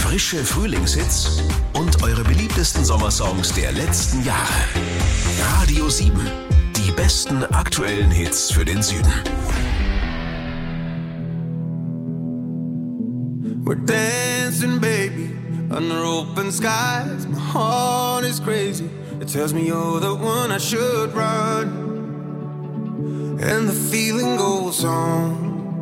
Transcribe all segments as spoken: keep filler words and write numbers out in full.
Frische Frühlingshits und eure beliebtesten Sommersongs der letzten Jahre. Radio sieben. Die besten aktuellen Hits für den Süden. We're dancing, baby, under open skies. My heart is crazy. It tells me you're the one I should run. And the feeling goes on.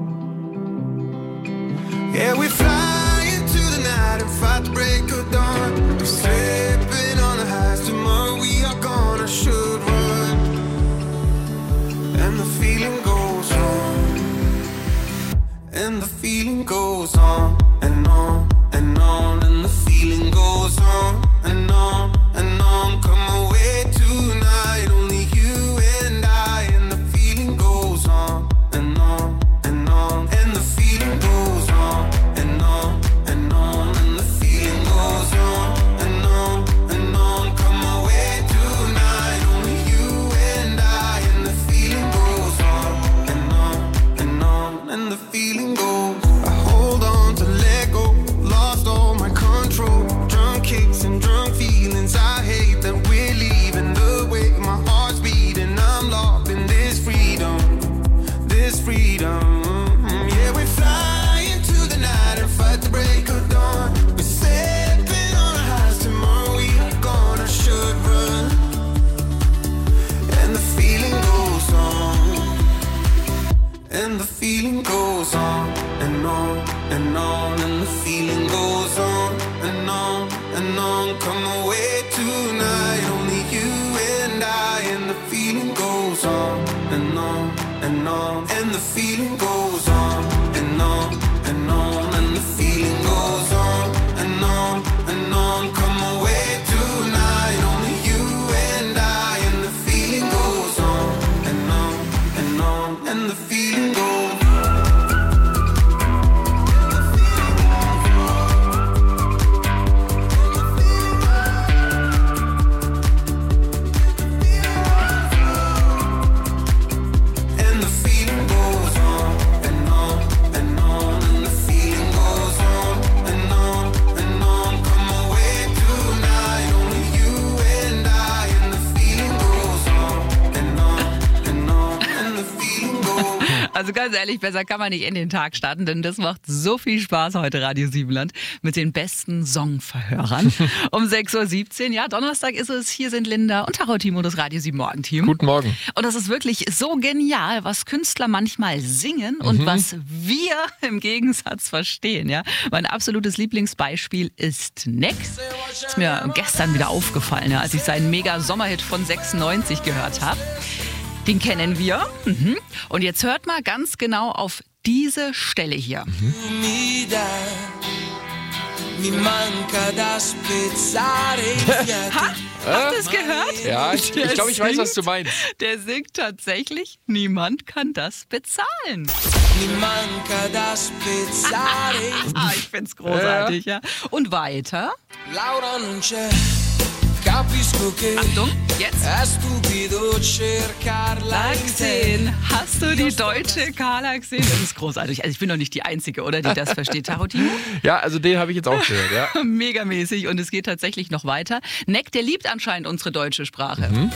Yeah, we fly into the night and fight the break of dawn. We're slipping on the highs. Tomorrow we are gone. I should run. And the feeling goes on. And the feeling goes on and on and on. And the feeling goes on and on and on. Come away tonight, only you and I. And the feeling goes on and on and on. And the feeling goes on and on and on. And the feeling goes on and on and on. Come away tonight, only you and I. And the feeling goes on and on and on. And the feeling goes. I hold on to let go. Lost all my control. Drunk kicks and drunk feelings. I hate that we're leaving the way my heart's beating. I'm locked in this freedom, this freedom. Yeah, we fly into the night and fight the break of dawn. We're sipping on our highs. Tomorrow we are gone. I should run. And the feeling goes on. And the feeling goes on and on and on. And the feeling goes on and on and on. Come away tonight, only you and I. And the feeling goes on and on and on. And the feeling goes on and on and on. And the feeling goes on and on and on. Come away tonight, only you and I. And the feeling goes on and on and on. And the feeling goes. And the feeling goes on and on and on. And the feeling goes on and on and on. Come away tonight, only you and I. And the feeling goes on and on and on. And the feeling goes. Also ganz ehrlich, besser kann man nicht in den Tag starten, denn das macht so viel Spaß heute, Radio Siebenland, mit den besten Songverhörern. Um sechs Uhr siebzehn, ja, Donnerstag ist es, hier sind Linda und Taro Timo, das Radio sieben Morgenteam. Guten Morgen. Und das ist wirklich so genial, was Künstler manchmal singen und Mhm. was wir im Gegensatz verstehen. Ja? Mein absolutes Lieblingsbeispiel ist Neck. Ist mir gestern wieder aufgefallen, ja, als ich seinen Mega-Sommerhit von sechsundneunzig gehört habe. Den kennen wir. Mhm. Und jetzt hört mal ganz genau auf diese Stelle hier. Mi dai, mi manca da spezzare il fiato. Ha? Habt ihr es gehört? Ja, ich, Der ich glaube, ich weiß, was du singt- meinst. Der singt tatsächlich, niemand kann das bezahlen. Mi manca da spezzare. Ah, ich find's großartig, ja. Und weiter. Laura non c'è, capisco che Achtung, jetzt. è stupido cercarla in te. gesehen. Hast du die deutsche Carla gesehen? Das ist großartig. Also ich bin doch nicht die Einzige, oder, die das versteht, Taro Timo? Ja, also den habe ich jetzt auch gehört, ja. Megamäßig. Und es geht tatsächlich noch weiter. Neck, der liebt anscheinend unsere deutsche Sprache. Mhm.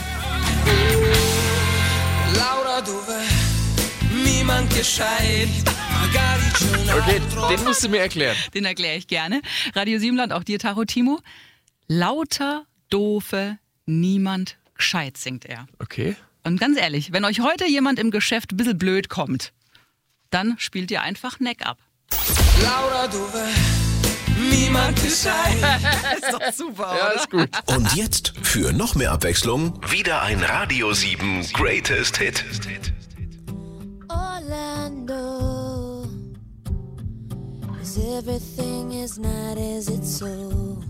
Laura dov'è? Mi manca sai, magari c'è un Okay, altro. den musst du mir erklären. Den erkläre ich gerne. Radio Siebenland, auch dir, Taro Timo. Lauter, doofe, niemand gescheit, singt er. Okay. Und ganz ehrlich, wenn euch heute jemand im Geschäft ein bisschen blöd kommt, dann spielt ihr einfach Neck ab. Laura dov'è? Mi manca sai. Ist doch super, Ja, oder? ist gut. Und jetzt, für noch mehr Abwechslung, wieder ein Radio sieben Greatest Hit. All I know is everything is not as it's sold.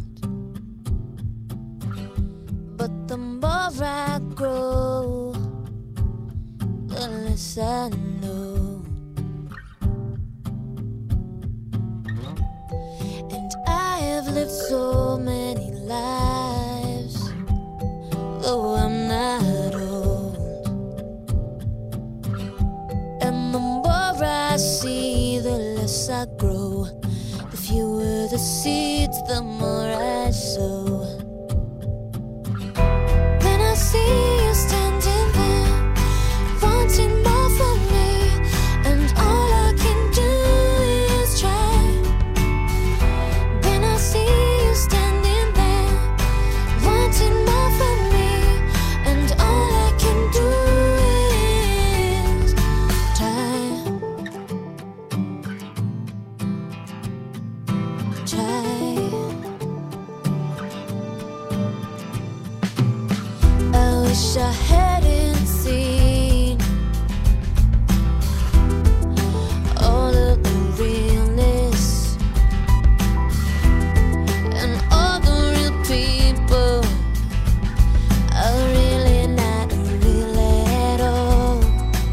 But the more I grow, the less I know. And I have lived so many lives, though I'm not old. And the more I see, the less I grow, the fewer the seeds, the more I sow. Then I see you standing there, wanting more from me, and all I can do is try. Then I see you standing there, wanting more from me, and all I can do is try. Try. I wish I hadn't seen all of the realness and all the real people are really not real at all.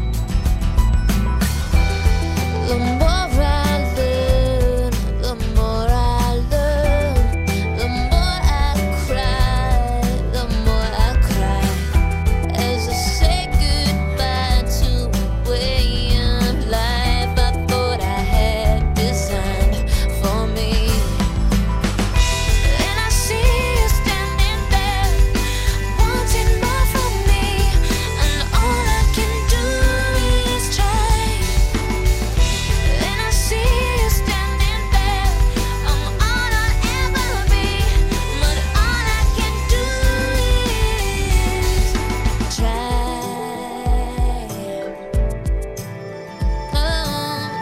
The more I learn, the more I learn, the more I cry, the more I cry, as I say goodbye to a way of life I thought I had designed for me. And I see you standing there, wanting more from me, and all I can do is try. And I see you standing there, I'm all I'll ever be, but all I can do is try. Oh,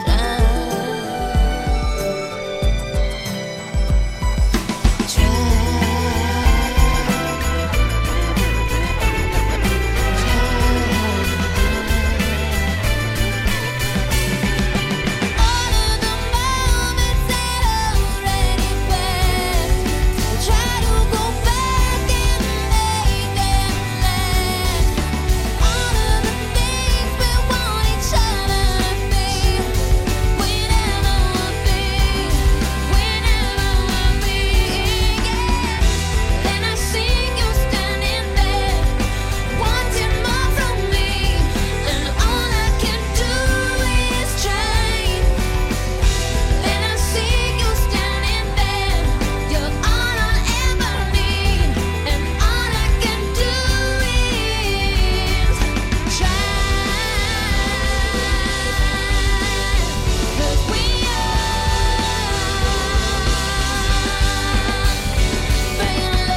all of the moments that already passed, try to go back and make them last. All of the things we want each other to be, we never will be, we never will be. Yeah. Then I see you standing there, wanting more from me, and all I can do is try. Then I see you standing there, you're all I'll ever need, and all I can do is try. 'Cause we are bringing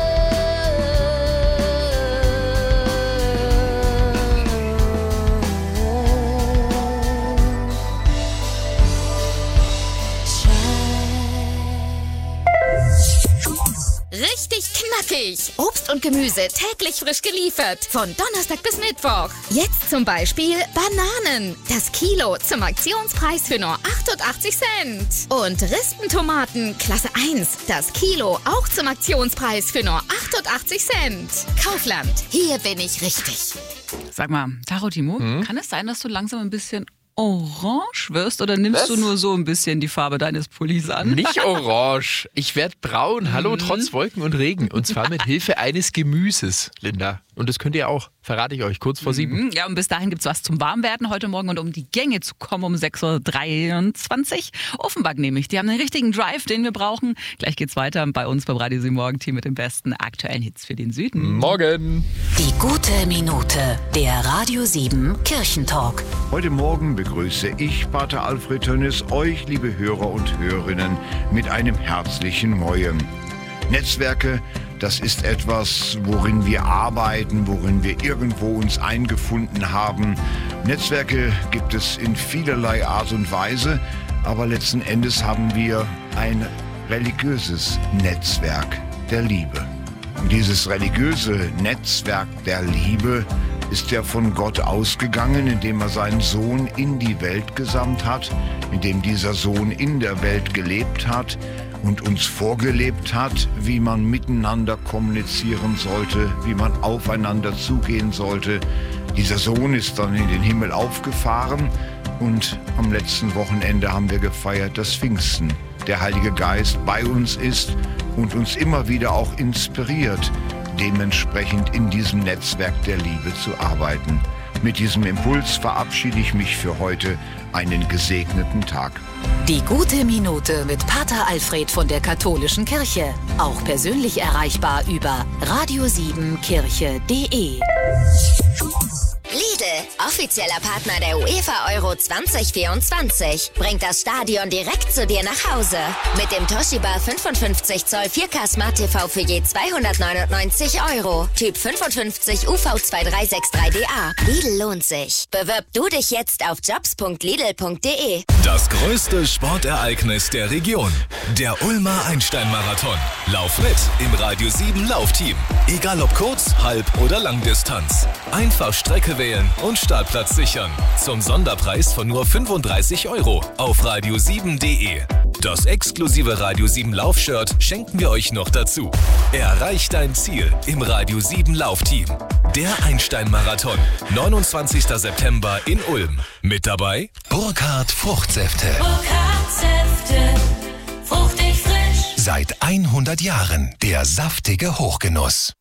love. Richtig knackig. Obst und Gemüse täglich frisch geliefert. Von Donnerstag bis Mittwoch. Jetzt zum Beispiel Bananen. Das Kilo zum Aktionspreis für nur achtundachtzig Cent. Und Rispentomaten Klasse eins. Das Kilo auch zum Aktionspreis für nur achtundachtzig Cent. Kaufland. Hier bin ich richtig. Sag mal, Taro Timo, kann es sein, dass du langsam ein bisschen orange wirst oder nimmst Was? du nur so ein bisschen die Farbe deines Pullis an? Nicht orange. Ich werde braun. Hallo, trotz Wolken und Regen. Und zwar mit Hilfe eines Gemüses, Linda. Und das könnt ihr auch. Verrate ich euch kurz vor sieben. Mhm, ja, und bis dahin gibt's was zum Warmwerden heute Morgen. Und um die Gänge zu kommen um sechs Uhr dreiundzwanzig. Offenbach nämlich. Die haben den richtigen Drive, den wir brauchen. Gleich geht's weiter bei uns beim Radio sieben Morgen-Team mit den besten aktuellen Hits für den Süden. Morgen. Die gute Minute, der Radio sieben Kirchentalk. Heute Morgen begrüße ich, Pater Alfred Tönnes, euch, liebe Hörer und Hörerinnen, mit einem herzlichen Moin. Netzwerke, das ist etwas, worin wir arbeiten, worin wir irgendwo uns eingefunden haben. Netzwerke gibt es in vielerlei Art und Weise, aber letzten Endes haben wir ein religiöses Netzwerk der Liebe. Und dieses religiöse Netzwerk der Liebe ist ja von Gott ausgegangen, indem er seinen Sohn in die Welt gesandt hat, indem dieser Sohn in der Welt gelebt hat und uns vorgelebt hat, wie man miteinander kommunizieren sollte, wie man aufeinander zugehen sollte. Dieser Sohn ist dann in den Himmel aufgefahren und am letzten Wochenende haben wir gefeiert, dass Pfingsten, der Heilige Geist bei uns ist und uns immer wieder auch inspiriert, dementsprechend in diesem Netzwerk der Liebe zu arbeiten. Mit diesem Impuls verabschiede ich mich für heute. Einen gesegneten Tag. Die gute Minute mit Pater Alfred von der Katholischen Kirche. Auch persönlich erreichbar über radio sieben kirche punkt de. Lidl, offizieller Partner der UEFA Euro zwanzig vierundzwanzig, bringt das Stadion direkt zu dir nach Hause. Mit dem Toshiba fünfundfünfzig Zoll vier K Smart T V für je zweihundertneunundneunzig Euro. Typ fünfundfünfzig U V zwei drei sechs drei D A. Lidl lohnt sich. Bewirb du dich jetzt auf jobs punkt lidl punkt de. Das größte Sportereignis der Region. Der Ulmer Einstein-Marathon. Lauf mit im Radio sieben Laufteam. Egal ob Kurz-, Halb- oder Langdistanz. Einfach Strecke wählen und Startplatz sichern. Zum Sonderpreis von nur fünfunddreißig Euro auf radio sieben punkt de. Das exklusive Radio sieben Laufshirt schenken wir euch noch dazu. Erreich dein Ziel im Radio sieben Laufteam. Der Einstein-Marathon. neunundzwanzigster September in Ulm. Mit dabei Burkhardt Fruchtsäfte. Burkhardt Säfte, fruchtig frisch. Seit hundert Jahren der saftige Hochgenuss.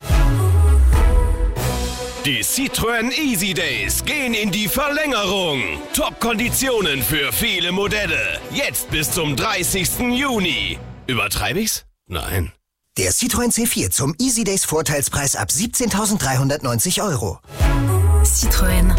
Die Citroën Easy Days gehen in die Verlängerung. Top-Konditionen für viele Modelle. Jetzt bis zum dreißigsten Juni. Übertreibe ich's? Nein. Der Citroën C vier zum Easy Days Vorteilspreis ab siebzehntausenddreihundertneunzig Euro. Citroën.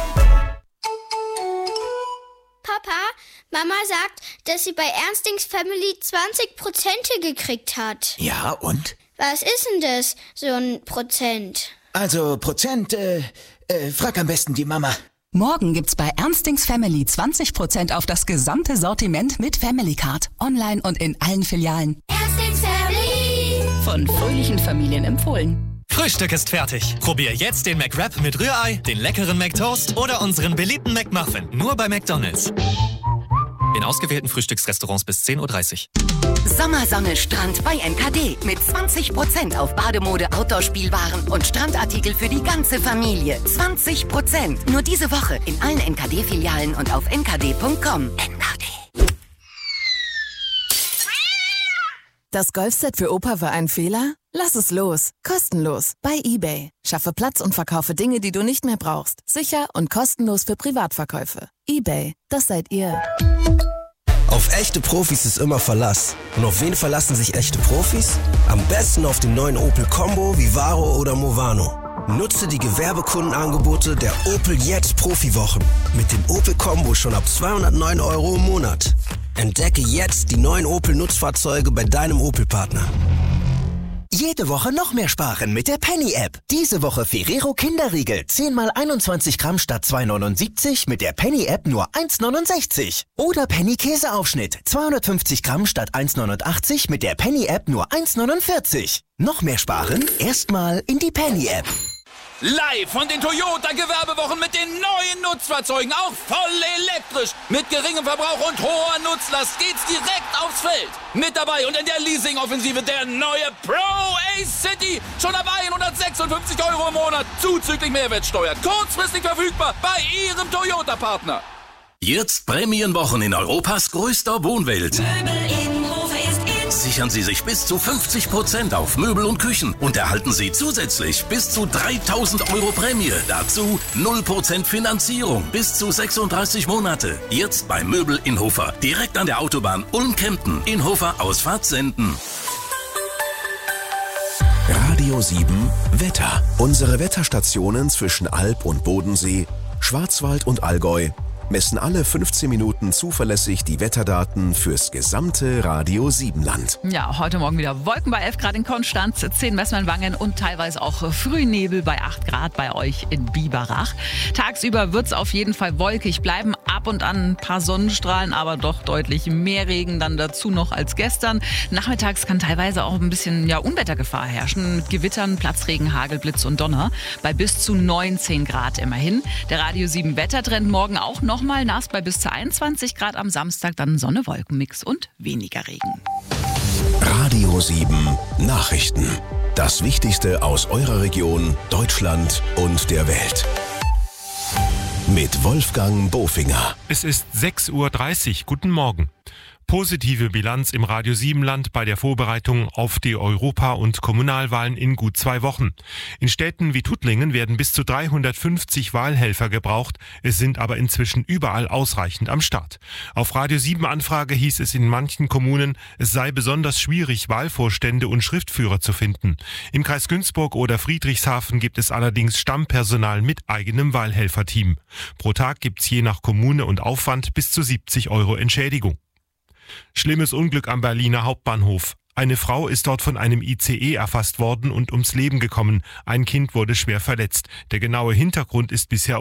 Papa, Mama sagt, dass sie bei Ernstings Family zwanzig Prozente gekriegt hat. Ja, und? Was ist denn das, so ein Prozent? Also Prozent, äh, äh, frag am besten die Mama. Morgen gibt's bei Ernstings Family zwanzig Prozent auf das gesamte Sortiment mit Family Card. Online und in allen Filialen. Ernstings Family. Von fröhlichen Familien empfohlen. Frühstück ist fertig. Probier jetzt den McWrap mit Rührei, den leckeren McToast oder unseren beliebten McMuffin. Nur bei McDonald's. In ausgewählten Frühstücksrestaurants bis zehn Uhr dreißig. Sommersonne Strand bei N K D mit zwanzig Prozent auf Bademode, Outdoor-Spielwaren und Strandartikel für die ganze Familie. zwanzig Prozent. Nur diese Woche in allen N K D-Filialen und auf n k d punkt com. N K D. Das Golfset für Opa war ein Fehler? Lass es los. Kostenlos. Bei eBay. Schaffe Platz und verkaufe Dinge, die du nicht mehr brauchst. Sicher und kostenlos für Privatverkäufe. eBay. Das seid ihr. Auf echte Profis ist immer Verlass. Und auf wen verlassen sich echte Profis? Am besten auf den neuen Opel Combo, Vivaro oder Movano. Nutze die Gewerbekundenangebote der Opel Jetzt Profiwochen. Mit dem Opel Combo schon ab zweihundertneun Euro im Monat. Entdecke jetzt die neuen Opel Nutzfahrzeuge bei deinem Opel-Partner. Jede Woche noch mehr sparen mit der Penny-App. Diese Woche Ferrero Kinderriegel. zehn mal einundzwanzig Gramm statt zwei neunundsiebzig mit der Penny-App nur eins neunundsechzig. Oder Penny Käseaufschnitt. zweihundertfünfzig Gramm statt eins neunundachtzig mit der Penny-App nur eins neunundvierzig. Noch mehr sparen? Erstmal in die Penny-App. Live von den Toyota-Gewerbewochen mit den neuen Nutzfahrzeugen, auch voll elektrisch. Mit geringem Verbrauch und hoher Nutzlast geht's direkt aufs Feld. Mit dabei und in der Leasing-Offensive der neue Pro A-City. Schon ab hundertsechsundfünfzig Euro im Monat, zuzüglich Mehrwertsteuer. Kurzfristig verfügbar bei Ihrem Toyota-Partner. Jetzt Prämienwochen in Europas größter Wohnwelt. Möbel in Hofe ist in. Sichern Sie sich bis zu fünfzig Prozent auf Möbel und Küchen und erhalten Sie zusätzlich bis zu dreitausend Euro Prämie. Dazu null Prozent Finanzierung bis zu sechsunddreißig Monate. Jetzt bei Möbel in Hofer. Direkt an der Autobahn Ulm-Kempten. In Hofer Ausfahrt Senden. Radio sieben Wetter. Unsere Wetterstationen zwischen Alb und Bodensee, Schwarzwald und Allgäu messen alle fünfzehn Minuten zuverlässig die Wetterdaten fürs gesamte Radio sieben Land. Ja, heute Morgen wieder Wolken bei elf Grad in Konstanz, zehn Messmann-Wangen und teilweise auch Frühnebel bei acht Grad bei euch in Biberach. Tagsüber wird es auf jeden Fall wolkig bleiben, ab und an ein paar Sonnenstrahlen, aber doch deutlich mehr Regen dann dazu noch als gestern. Nachmittags kann teilweise auch ein bisschen ja, Unwettergefahr herrschen mit Gewittern, Platzregen, Hagel, Blitz und Donner bei bis zu neunzehn Grad immerhin. Der Radio sieben Wettertrend morgen auch noch mal nass bei bis zu einundzwanzig Grad, am Samstag dann Sonne-Wolkenmix und weniger Regen. Radio sieben Nachrichten. Das Wichtigste aus eurer Region, Deutschland und der Welt. Mit Wolfgang Bofinger. Es ist sechs Uhr dreißig. Guten Morgen. Positive Bilanz im Radio sieben Land bei der Vorbereitung auf die Europa- und Kommunalwahlen in gut zwei Wochen. In Städten wie Tuttlingen werden bis zu dreihundertfünfzig Wahlhelfer gebraucht. Es sind aber inzwischen überall ausreichend am Start. Auf Radio sieben Anfrage hieß es in manchen Kommunen, es sei besonders schwierig, Wahlvorstände und Schriftführer zu finden. Im Kreis Günzburg oder Friedrichshafen gibt es allerdings Stammpersonal mit eigenem Wahlhelferteam. Pro Tag gibt's je nach Kommune und Aufwand bis zu siebzig Euro Entschädigung. Schlimmes Unglück am Berliner Hauptbahnhof. Eine Frau ist dort von einem I C E erfasst worden und ums Leben gekommen. Ein Kind wurde schwer verletzt. Der genaue Hintergrund ist bisher